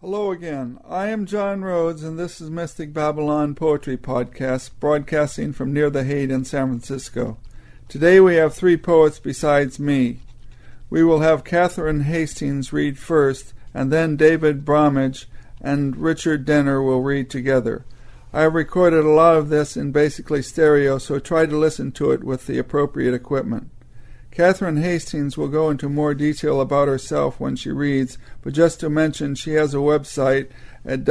Hello again. I am John Rhodes, and this is Mystic Babylon Poetry Podcast, broadcasting from near the Haight in San Francisco. Today we have three poets besides me. We will have Catherine Hastings read first, and then David Bromwich and Richard Denner will read together. I have recorded a lot of this in basically stereo, so try to listen to it with the appropriate equipment. Catherine Hastings will go into more detail about herself when she reads, but just to mention she has a website at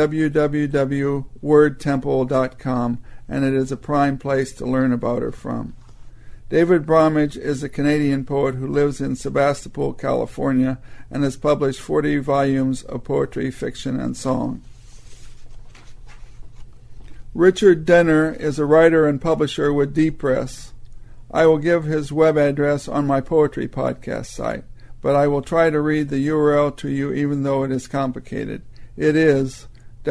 www.wordtemple.com, and it is a prime place to learn about her from. David Bromwich is a Canadian poet who lives in Sebastopol, California, and has published 40 volumes of poetry, fiction, and song. Richard Denner is a writer and publisher with D Press. I will give his web address on my poetry podcast site, but I will try to read the URL to you even though it is complicated. It is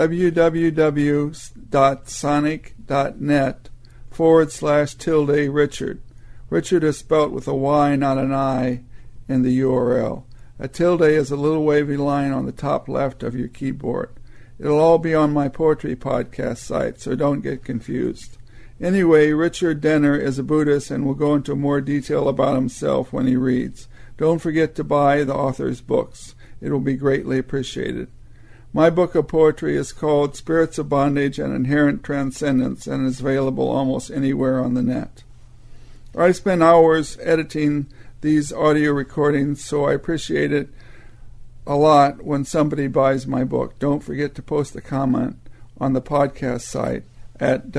www.sonic.net/Richard. Richard is spelt with a Y, not an I, in the URL. A tilde is a little wavy line on the top left of your keyboard. It'll all be on my poetry podcast site, so don't get confused. Anyway, Richard Denner is a Buddhist and will go into more detail about himself when he reads. Don't forget to buy the author's books. It will be greatly appreciated. My book of poetry is called Spirits of Bondage and Inherent Transcendence and is available almost anywhere on the net. I spend hours editing these audio recordings, so I appreciate it a lot when somebody buys my book. Don't forget to post a comment on the podcast site at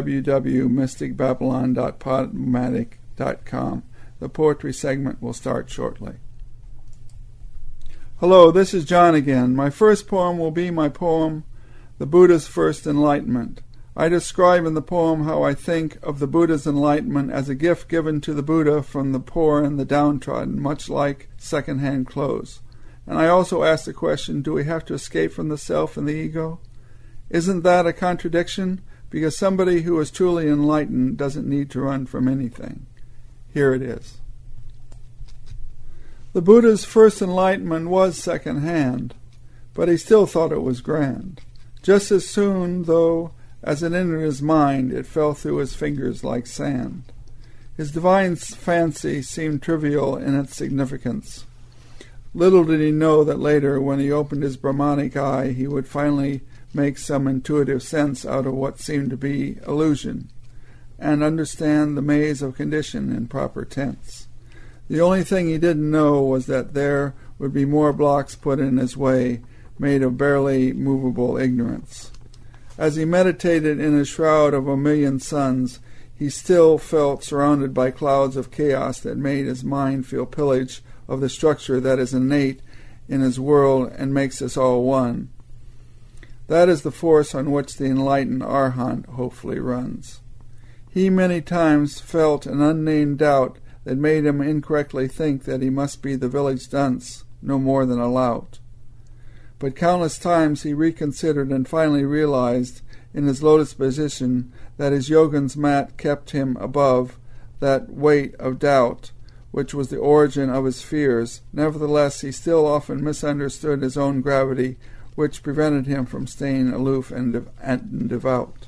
www.mysticbabylon.podomatic.com. The poetry segment will start shortly. Hello, this is John again. My first poem will be my poem, The Buddha's First Enlightenment. I describe in the poem how I think of the Buddha's enlightenment as a gift given to the Buddha from the poor and the downtrodden, much like second-hand clothes. And I also ask the question, do we have to escape from the self and the ego? Isn't that a contradiction? Because somebody who is truly enlightened doesn't need to run from anything. Here it is. The Buddha's first enlightenment was second-hand, but he still thought it was grand. Just as soon, though, as it entered his mind, it fell through his fingers like sand. His divine fancy seemed trivial in its significance. Little did he know that later, when he opened his Brahmanic eye, he would finally make some intuitive sense out of what seemed to be illusion, and understand the maze of condition in proper tense. The only thing he didn't know was that there would be more blocks put in his way, made of barely movable ignorance. As he meditated in his shroud of a million suns, he still felt surrounded by clouds of chaos that made his mind feel pillage of the structure that is innate in his world and makes us all one. That is the force on which the enlightened Arhat hopefully runs. He many times felt an unnamed doubt that made him incorrectly think that he must be the village dunce, no more than a lout. But countless times he reconsidered and finally realized in his lotus position that his yogin's mat kept him above that weight of doubt, which was the origin of his fears. Nevertheless, he still often misunderstood his own gravity, which prevented him from staying aloof and devout.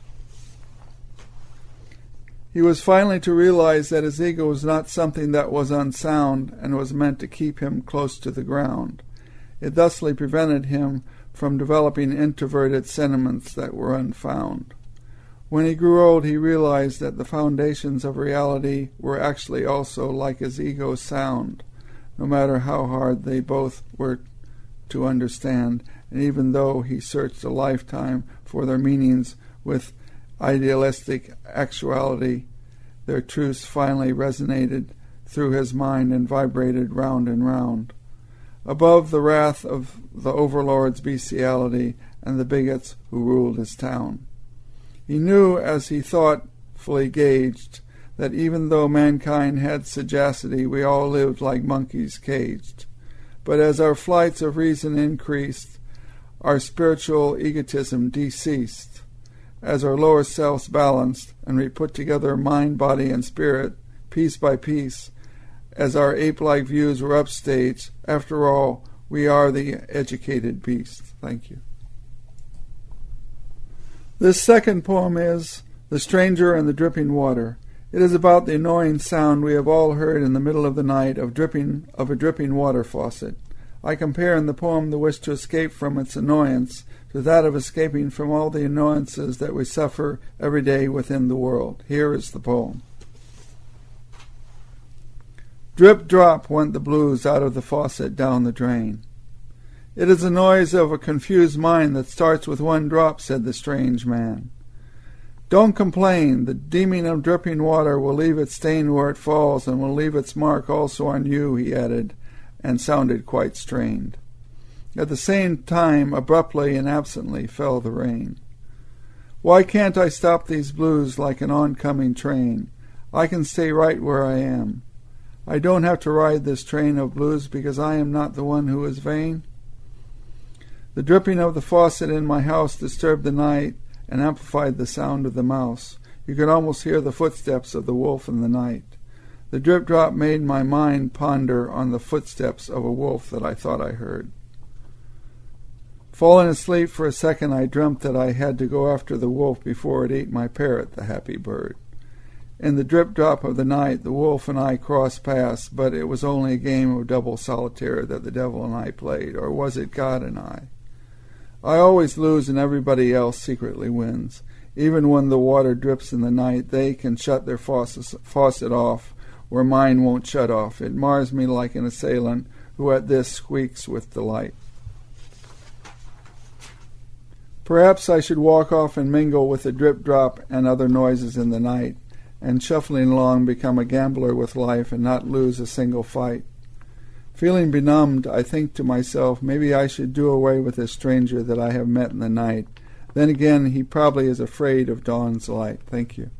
He was finally to realize that his ego was not something that was unsound and was meant to keep him close to the ground. It thusly prevented him from developing introverted sentiments that were unfound. When he grew old, he realized that the foundations of reality were actually also, like his ego, sound, no matter how hard they both were to understand, and even though he searched a lifetime for their meanings with idealistic actuality, their truths finally resonated through his mind and vibrated round and round. Above the wrath of the overlord's bestiality and the bigots who ruled his town. He knew, as he thoughtfully gauged, that even though mankind had sagacity, we all lived like monkeys caged. But as our flights of reason increased, our spiritual egotism deceased. As our lower selves balanced, and we put together mind, body, and spirit, piece by piece, as our ape-like views were upstaged, after all, we are the educated beast. Thank you. This second poem is The Stranger and the Dripping Water. It is about the annoying sound we have all heard in the middle of the night of a dripping water faucet. I compare in the poem the wish to escape from its annoyance to that of escaping from all the annoyances that we suffer every day within the world. Here is the poem. Drip drop went the blues out of the faucet down the drain. It is the noise of a confused mind that starts with one drop, said the strange man. Don't complain, the demon of dripping water will leave its stain where it falls and will leave its mark also on you, he added, and sounded quite strained. At the same time, abruptly and absently, fell the rain. Why can't I stop these blues like an oncoming train? I can stay right where I am. I don't have to ride this train of blues because I am not the one who is vain. The dripping of the faucet in my house disturbed the night and amplified the sound of the mouse. You could almost hear the footsteps of the wolf in the night. The drip drop made my mind ponder on the footsteps of a wolf that I thought I heard. Falling asleep for a second, I dreamt that I had to go after the wolf before it ate my parrot, the happy bird. In the drip drop of the night, the wolf and I crossed paths, but it was only a game of double solitaire that the devil and I played, or was it God and I? I always lose and everybody else secretly wins. Even when the water drips in the night, they can shut their faucet off, where mine won't shut off. It mars me like an assailant who at this squeaks with delight. Perhaps I should walk off and mingle with the drip drop and other noises in the night, and shuffling along become a gambler with life and not lose a single fight. Feeling benumbed, I think to myself, maybe I should do away with this stranger that I have met in the night. Then again, he probably is afraid of dawn's light. Thank you.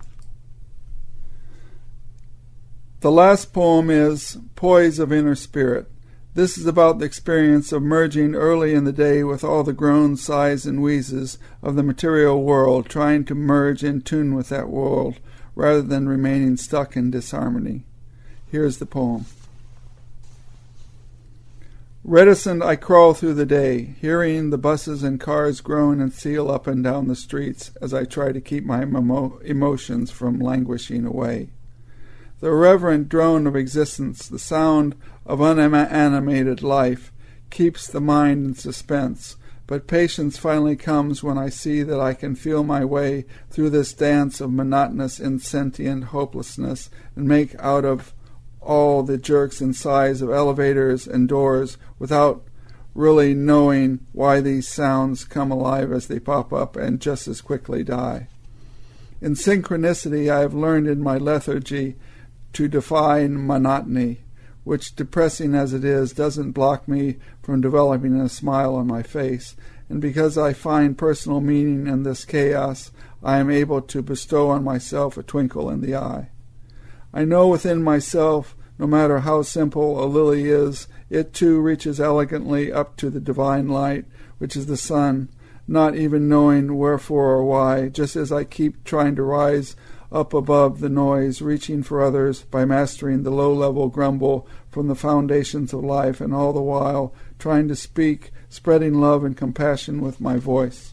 The last poem is Poise of Inner Spirit. This is about the experience of merging early in the day with all the groans, sighs, and wheezes of the material world, trying to merge in tune with that world, rather than remaining stuck in disharmony. Here's the poem. Reticent I crawl through the day, hearing the buses and cars groan and seal up and down the streets as I try to keep my emotions from languishing away. The irreverent drone of existence, the sound of unanimated life, keeps the mind in suspense, but patience finally comes when I see that I can feel my way through this dance of monotonous, insentient hopelessness and make out of all the jerks and sighs of elevators and doors without really knowing why these sounds come alive as they pop up and just as quickly die. In synchronicity, I have learned in my lethargy to define monotony, which, depressing as it is, doesn't block me from developing a smile on my face, and because I find personal meaning in this chaos, I am able to bestow on myself a twinkle in the eye. I know within myself, no matter how simple a lily is, it too reaches elegantly up to the divine light, which is the sun, not even knowing wherefore or why, just as I keep trying to rise up above the noise, reaching for others by mastering the low-level grumble from the foundations of life, and all the while trying to speak, spreading love and compassion with my voice.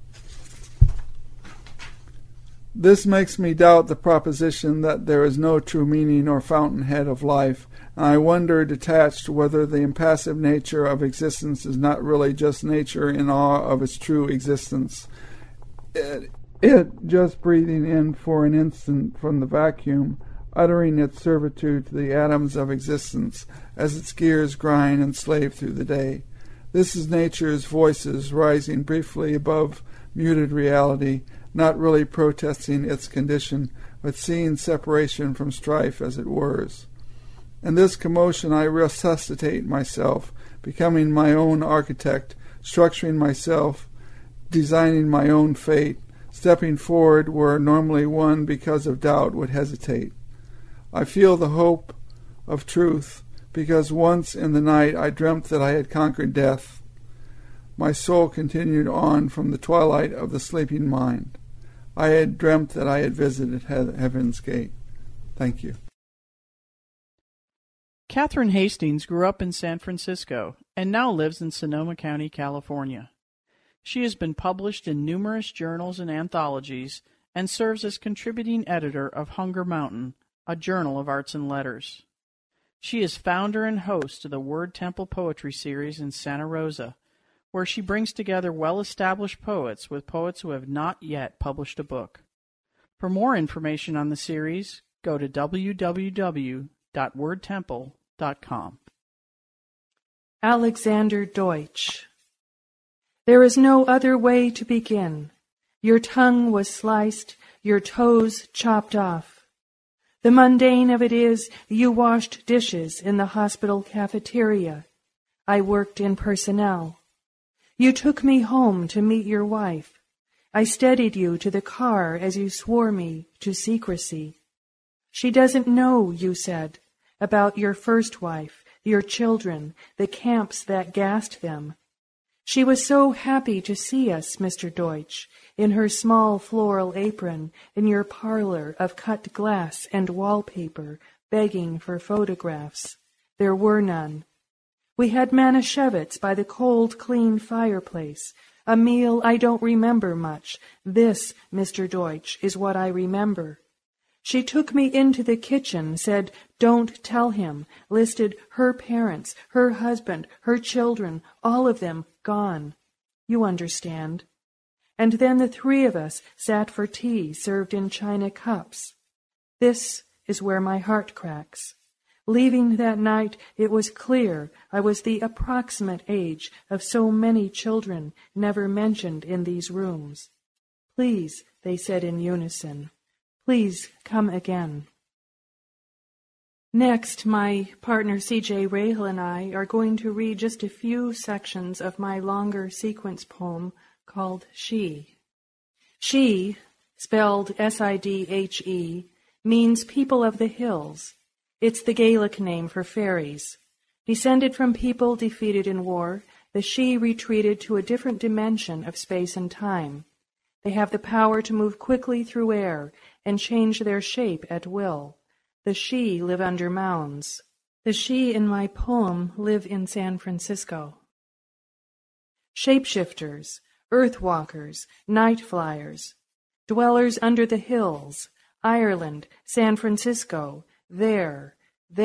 This makes me doubt the proposition that there is no true meaning or fountainhead of life, and I wonder, detached, whether the impassive nature of existence is not really just nature in awe of its true existence. It just breathing in for an instant from the vacuum, uttering its servitude to the atoms of existence as its gears grind and slave through the day. This is nature's voices rising briefly above muted reality, not really protesting its condition, but seeing separation from strife as it whirs. In this commotion I resuscitate myself, becoming my own architect, structuring myself, designing my own fate, stepping forward where normally one, because of doubt, would hesitate. I feel the hope of truth, because once in the night I dreamt that I had conquered death. My soul continued on from the twilight of the sleeping mind. I had dreamt that I had visited Heaven's Gate. Thank you. Catherine Hastings grew up in San Francisco and now lives in Sonoma County, California. She has been published in numerous journals and anthologies and serves as contributing editor of Hunger Mountain, a journal of arts and letters. She is founder and host of the Word Temple Poetry Series in Santa Rosa, where she brings together well-established poets with poets who have not yet published a book. For more information on the series, go to www.wordtemple.com. Alexander Deutsch. There is no other way to begin. Your tongue was sliced, your toes chopped off. The mundane of it is, you washed dishes in the hospital cafeteria. I worked in personnel. You took me home to meet your wife. I steadied you to the car as you swore me to secrecy. She doesn't know, you said, about your first wife, your children, the camps that gassed them. She was so happy to see us, Mr. Deutsch, in her small floral apron, in your parlor of cut glass and wallpaper, begging for photographs. There were none. We had Manischewitz by the cold, clean fireplace, a meal I don't remember much. This, Mr. Deutsch, is what I remember. She took me into the kitchen, said, "Don't tell him," listed her parents, her husband, her children, all of them gone. You understand. And then the three of us sat for tea served in china cups. This is where my heart cracks. Leaving that night, it was clear I was the approximate age of so many children never mentioned in these rooms. Please, they said in unison. Please come again. Next, my partner C.J. Rahal and I are going to read just a few sections of my longer sequence poem called She. She, spelled S-I-D-H-E, means people of the hills. It's the Gaelic name for fairies. Descended from people defeated in war, the She retreated to a different dimension of space and time. They have the power to move quickly through air and change their shape at will. The She live under mounds. The She in my poem live in San Francisco. Shapeshifters, earthwalkers, night flyers, dwellers under the hills, Ireland, San Francisco, there.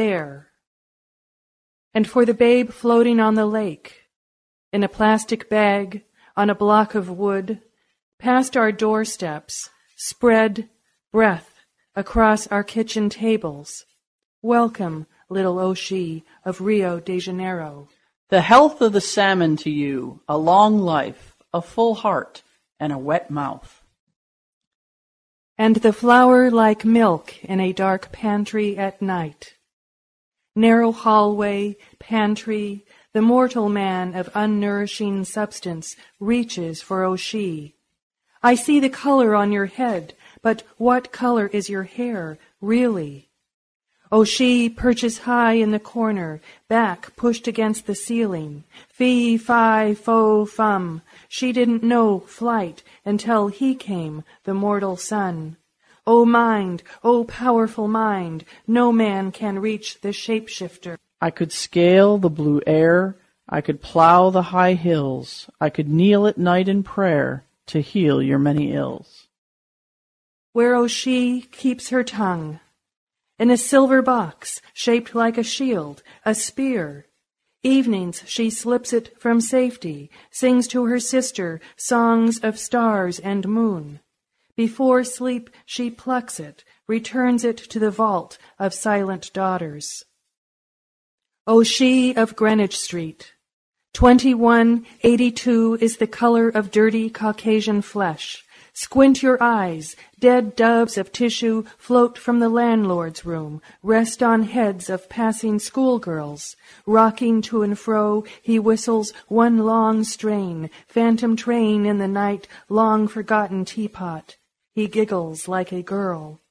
And for the babe floating on the lake, in a plastic bag, on a block of wood, past our doorsteps, spread breath across our kitchen tables. Welcome, little Oshie of Rio de Janeiro. The health of the salmon to you, a long life, a full heart, and a wet mouth. And the flower like milk in a dark pantry at night. Narrow hallway, pantry, the mortal man of unnourishing substance reaches for Oshie. I see the color on your head, but what color is your hair, really? Oshie perches high in the corner, back pushed against the ceiling. Fee, fi, fo, fum. She didn't know flight until he came, the mortal sun. O mind, O powerful mind, no man can reach the shapeshifter. I could scale the blue air, I could plow the high hills, I could kneel at night in prayer to heal your many ills. Where Oshie keeps her tongue, in a silver box shaped like a shield, a spear. Evenings she slips it from safety, sings to her sister songs of stars and moon. Before sleep she plucks it, returns it to the vault of silent daughters. Oshie of Greenwich Street, 2182 is the color of dirty Caucasian flesh. Squint your eyes, dead doves of tissue float from the landlord's room, rest on heads of passing schoolgirls. Rocking to and fro, he whistles one long strain, phantom train in the night, long-forgotten teapot. He giggles like a girl.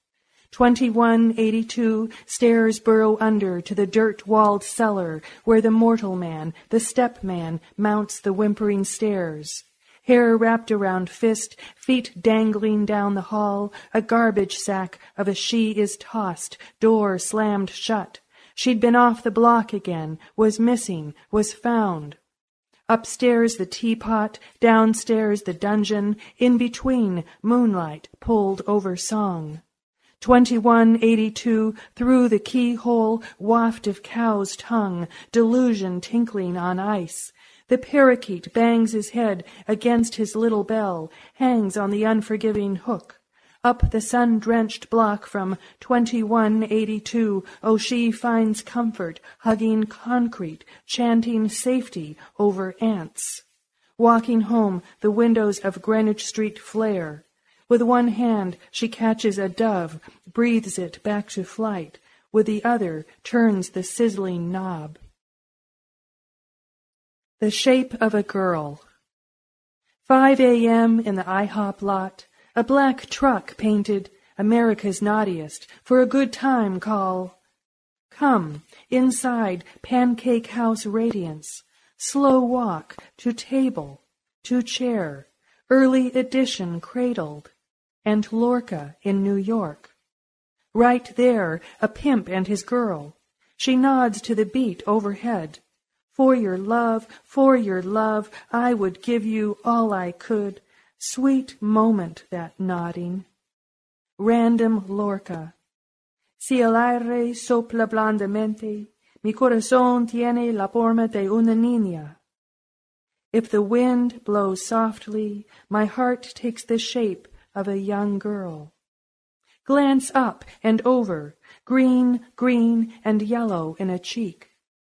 2182 stairs burrow under to the dirt-walled cellar where the mortal man, the step man, mounts the whimpering stairs. Hair wrapped around fist, feet dangling down the hall, a garbage sack of a she is tossed, door slammed shut. She'd been off the block again, was missing, was found. Upstairs the teapot, downstairs the dungeon, in between moonlight pulled over song. 2182 through the keyhole, waft of cow's tongue, delusion tinkling on ice. The parakeet bangs his head against his little bell, hangs on the unforgiving hook. Up the sun-drenched block from 2182, she finds comfort, hugging concrete, chanting safety over ants. Walking home, the windows of Greenwich Street flare. With one hand she catches a dove, breathes it back to flight. With the other turns the sizzling knob. The Shape of a Girl. 5 a.m. in the IHOP lot. A black truck painted America's Naughtiest for a good time call. Come, inside Pancake House radiance. Slow walk to table, to chair. Early edition cradled. And Lorca in New York. Right there, a pimp and his girl. She nods to the beat overhead. For your love, I would give you all I could. Sweet moment, that nodding. Random Lorca. Si el aire sopla blandamente, mi corazón tiene la forma de una niña. If the wind blows softly, my heart takes the shape of a young girl. Glance up and over, green, and yellow in a cheek.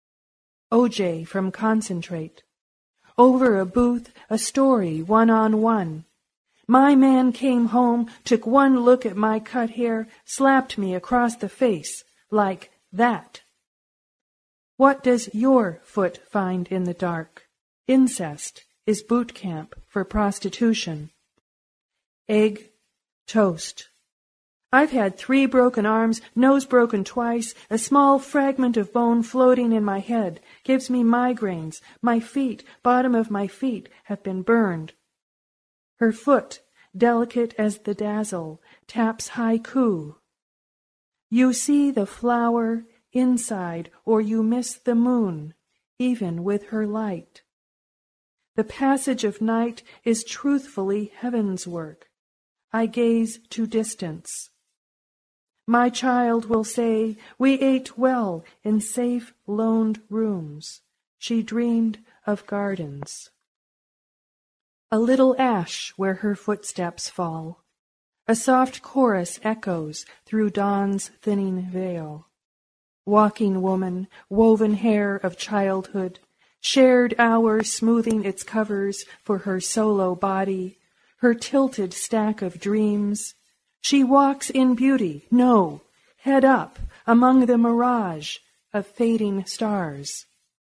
OJ from Concentrate. Over a booth, a story one-on-one. My man came home, took one look at my cut hair, slapped me across the face, like that. What does your foot find in the dark? Incest is boot camp for prostitution. Egg, toast. I've had 3 broken arms, nose broken twice, a small fragment of bone floating in my head, gives me migraines. My feet, bottom of my feet, have been burned. Her foot, delicate as the dazzle, taps haiku. You see the flower inside, or you miss the moon, even with her light. The passage of night is truthfully heaven's work. I gaze to distance. My child will say, we ate well in safe, loaned rooms. She dreamed of gardens. A little ash where her footsteps fall. A soft chorus echoes through dawn's thinning veil. Walking woman, woven hair of childhood, shared hours smoothing its covers for her solo body, her tilted stack of dreams. She walks in beauty, no, head up, among the mirage of fading stars.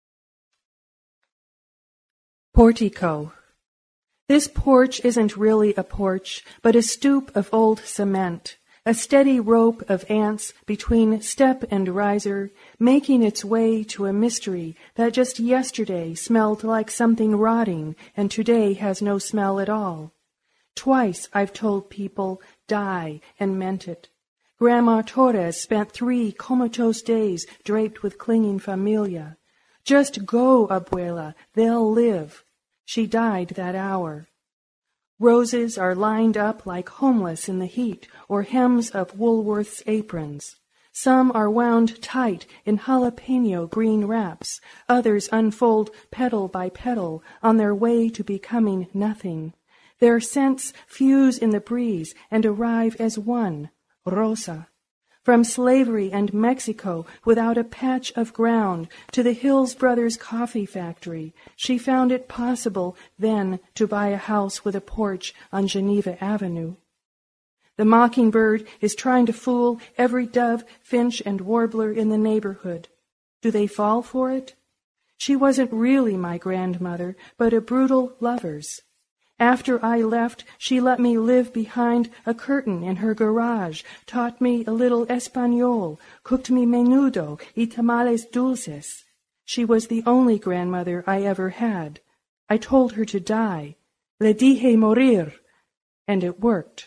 Portico. This porch isn't really a porch, but a stoop of old cement, a steady rope of ants between step and riser, making its way to a mystery that just yesterday smelled like something rotting and today has no smell at all. Twice I've told people, die, and meant it. Grandma Torres spent 3 comatose days draped with clinging familia. Just go, abuela, they'll live. She died that hour. Roses are lined up like homeless in the heat, or hems of Woolworth's aprons. Some are wound tight in jalapeno green wraps. Others unfold petal by petal on their way to becoming nothing. Their scents fuse in the breeze and arrive as one, rosa. From slavery and Mexico without a patch of ground to the Hills Brothers coffee factory, she found it possible then to buy a house with a porch on Geneva Avenue. The mockingbird is trying to fool every dove, finch, and warbler in the neighborhood. Do they fall for it? She wasn't really my grandmother, but a brutal lover's. After I left, she let me live behind a curtain in her garage, taught me a little Espanol, cooked me menudo y tamales dulces. She was the only grandmother I ever had. I told her to die. Le dije morir. And it worked.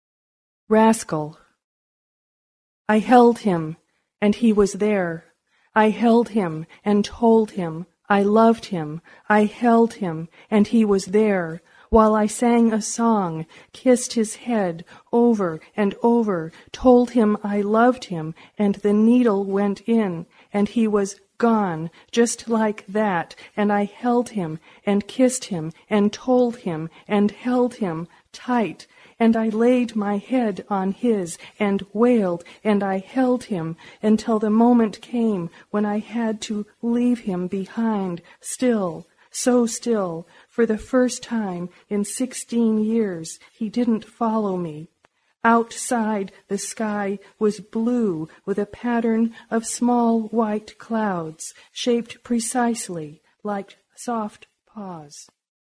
Rascal. I held him, and he was there. I held him and told him I loved him. I held him, and he was there, while I sang a song, kissed his head over and over, told him I loved him, and the needle went in, and he was gone, just like that, and I held him and kissed him and told him and held him tight, and I laid my head on his and wailed, and I held him until the moment came when I had to leave him behind, still, so still. For the first time in 16 years, he didn't follow me. Outside, the sky was blue with a pattern of small white clouds, shaped precisely like soft paws.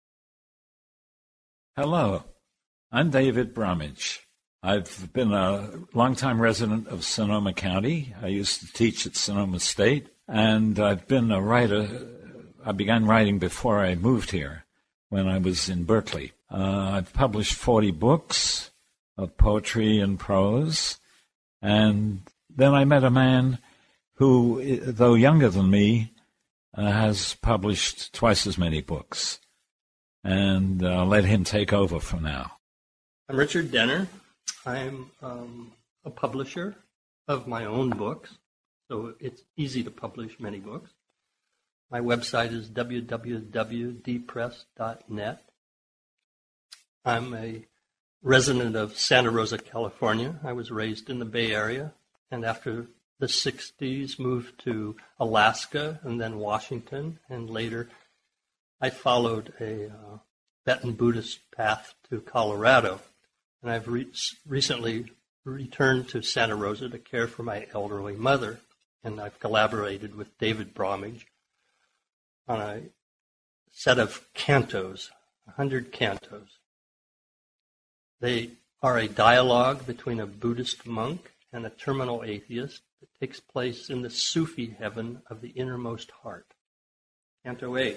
Hello, I'm David Bromwich. I've been a longtime resident of Sonoma County. I used to teach at Sonoma State, and I've been a writer. I began writing before I moved here, when I was in Berkeley. I've published 40 books of poetry and prose, and then I met a man who, though younger than me, has published twice as many books, and I'll let him take over from now. I'm Richard Denner. I'm a publisher of my own books, so it's easy to publish many books. My website is www.dpress.net. I'm a resident of Santa Rosa, California. I was raised in the Bay Area, and after the 60s moved to Alaska and then Washington, and later I followed a Tibetan Buddhist path to Colorado. And I've recently returned to Santa Rosa to care for my elderly mother, and I've collaborated with David Bromwich on a set of cantos, 100 cantos. They are a dialogue between a Buddhist monk and a terminal atheist that takes place in the Sufi heaven of the innermost heart. Canto 8.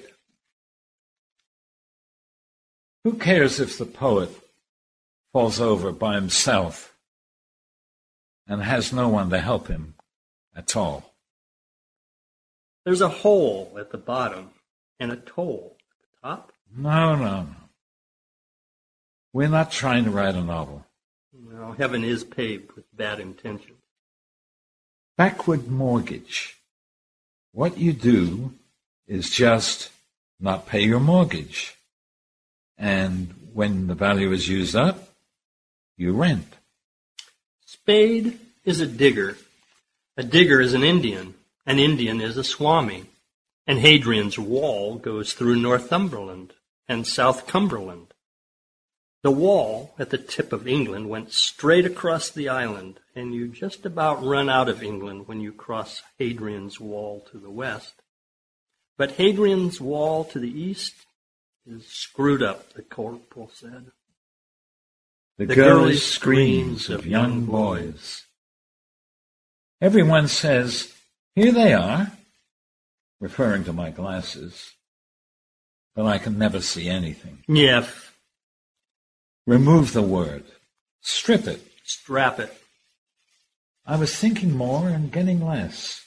Who cares if the poet falls over by himself and has no one to help him at all? There's a hole at the bottom and a toll at the top. No. We're not trying to write a novel. No, heaven is paved with bad intentions. Backward mortgage. What you do is just not pay your mortgage. And when the value is used up, you rent. Spade is a digger. A digger is an Indian. An Indian is a Swami. And Hadrian's Wall goes through Northumberland and South Cumberland. The wall at the tip of England went straight across the island, and you just about run out of England when you cross Hadrian's Wall to the west. But Hadrian's Wall to the east is screwed up, the corporal said. The girlish screams of young boys. Everyone says, "Here they are," referring to my glasses, but I can never see anything. Yeah. Remove the word. Strip it. Strap it. I was thinking more and getting less.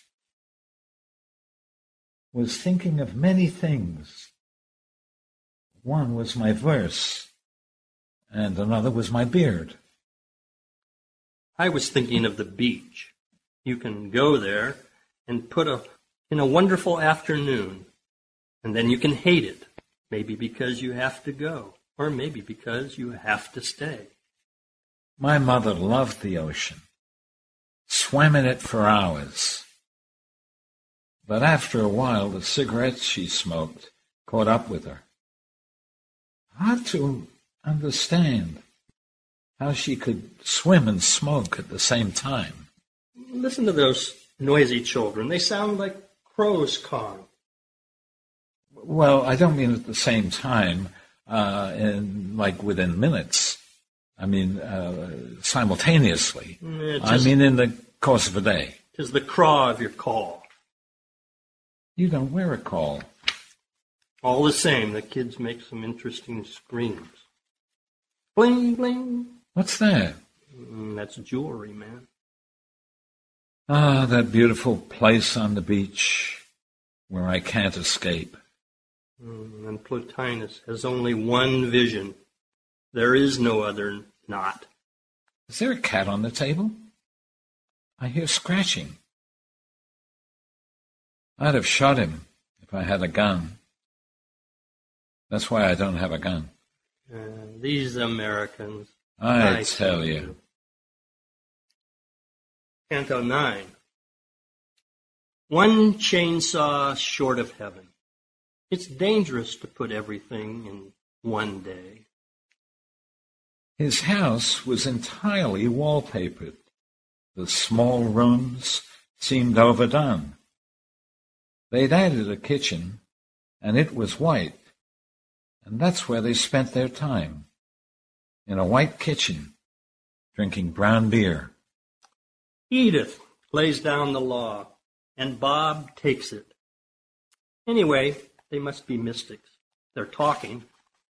Was thinking of many things. One was my verse, and another was my beard. I was thinking of the beach. You can go there and in a wonderful afternoon, and then you can hate it, maybe because you have to go, or maybe because you have to stay. My mother loved the ocean, swam in it for hours. But after a while, the cigarettes she smoked caught up with her. Hard to understand how she could swim and smoke at the same time. Listen to those noisy children. They sound like crows cawing. Well, I don't mean at the same time, like within minutes. I mean simultaneously. I mean in the course of a day. 'Tis the craw of your call. You don't wear a call. All the same, the kids make some interesting screams. Bling, bling. What's that? That's jewelry, man. Ah, that beautiful place on the beach where I can't escape. And Plotinus has only one vision. There is no other not. Is there a cat on the table? I hear scratching. I'd have shot him if I had a gun. That's why I don't have a gun. These Americans. I tell you. Canto 9. One chainsaw short of heaven. It's dangerous to put everything in one day. His house was entirely wallpapered. The small rooms seemed overdone. They'd added a kitchen, and it was white, and that's where they spent their time, in a white kitchen, drinking brown beer. Edith lays down the law, and Bob takes it. Anyway, they must be mystics. They're talking.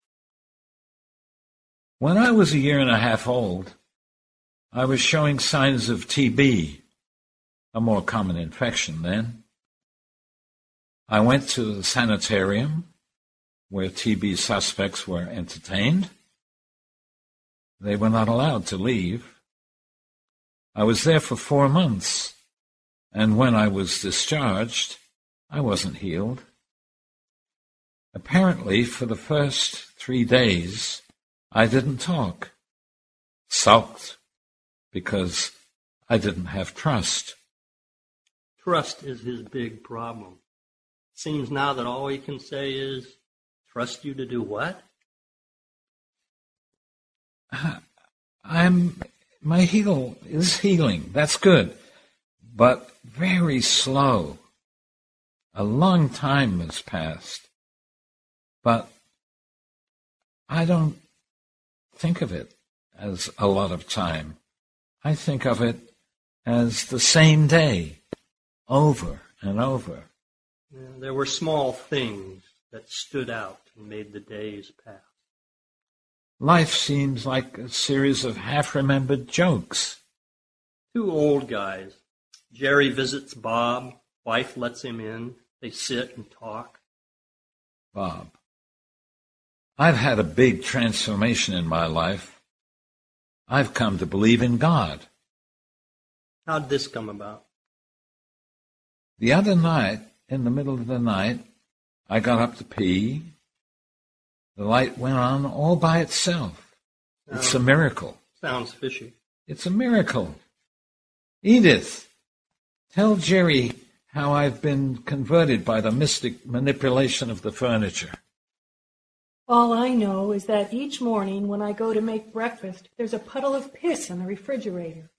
When I was 1.5 years old, I was showing signs of TB, a more common infection then. I went to the sanitarium where TB suspects were entertained. They were not allowed to leave. I was there for 4 months, and when I was discharged, I wasn't healed. Apparently, for the first 3 days, I didn't talk, sulked, because I didn't have trust. Trust is his big problem. Seems now that all he can say is, trust you to do what? My heel is healing. That's good. But very slow. A long time has passed. But I don't think of it as a lot of time. I think of it as the same day, over and over. There were small things that stood out and made the days pass. Life seems like a series of half-remembered jokes. 2 old guys. Jerry visits Bob. Wife lets him in. They sit and talk. Bob. I've had a big transformation in my life. I've come to believe in God. How'd this come about? The other night, in the middle of the night, I got up to pee. The light went on all by itself. It's a miracle. Sounds fishy. It's a miracle. Edith, tell Jerry how I've been converted by the mystic manipulation of the furniture. All I know is that each morning when I go to make breakfast, there's a puddle of piss in the refrigerator.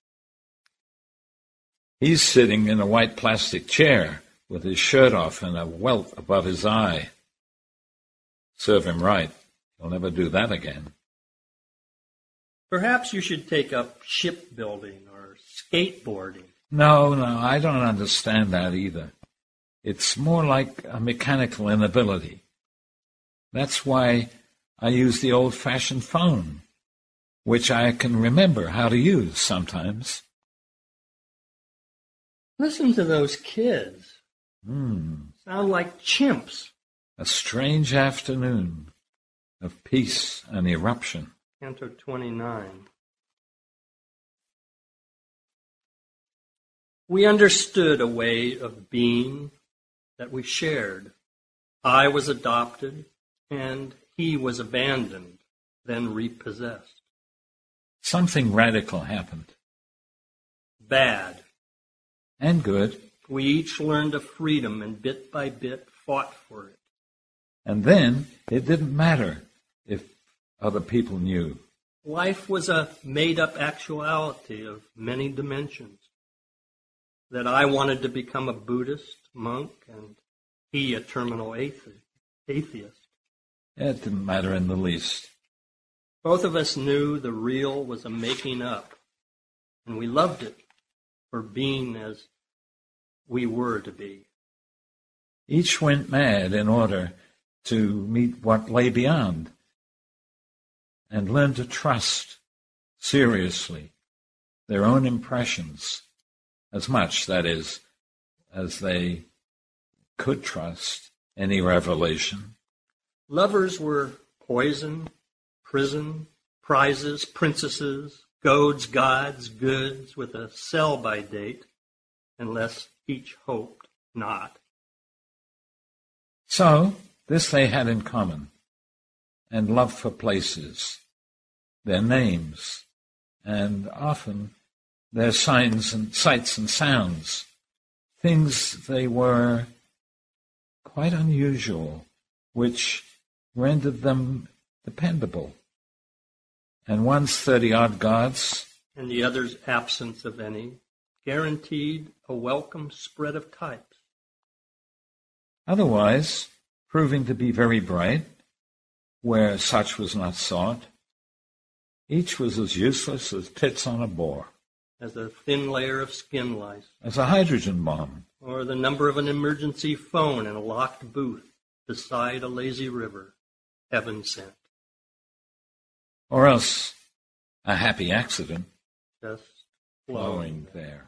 He's sitting in a white plastic chair with his shirt off and a welt above his eye. Serve him right. He'll never do that again. Perhaps you should take up shipbuilding or skateboarding. No, I don't understand that either. It's more like a mechanical inability. That's why I use the old-fashioned phone, which I can remember how to use sometimes. Listen to those kids. Sound like chimps. A strange afternoon of peace and eruption. Canto 29. We understood a way of being that we shared. I was adopted, and he was abandoned, then repossessed. Something radical happened. Bad. And good. We each learned of freedom and bit by bit fought for it. And then it didn't matter if other people knew. Life was a made-up actuality of many dimensions. That I wanted to become a Buddhist monk and he a terminal atheist. It didn't matter in the least. Both of us knew the real was a making up, and we loved it for being as we were to be. Each went mad in order to meet what lay beyond and learn to trust seriously their own impressions as much, that is, as they could trust any revelation. Lovers were poison, prison, prizes, princesses, goads, gods, goods, with a sell-by date, unless each hoped not. So, this they had in common, and love for places, their names, and often their signs and sights and sounds, things they were quite unusual, which rendered them dependable. And one's 30-odd gods, and the other's absence of any, guaranteed a welcome spread of types. otherwise proving to be very bright, where such was not sought. Each was as useless as pits on a bore, as a thin layer of skin lice, as a hydrogen bomb, or the number of an emergency phone in a locked booth beside a lazy river, heaven sent. or else a happy accident Just flowing there.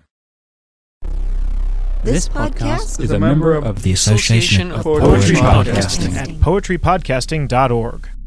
This podcast is a member of the Association of Poetry Podcasting at poetrypodcasting.org.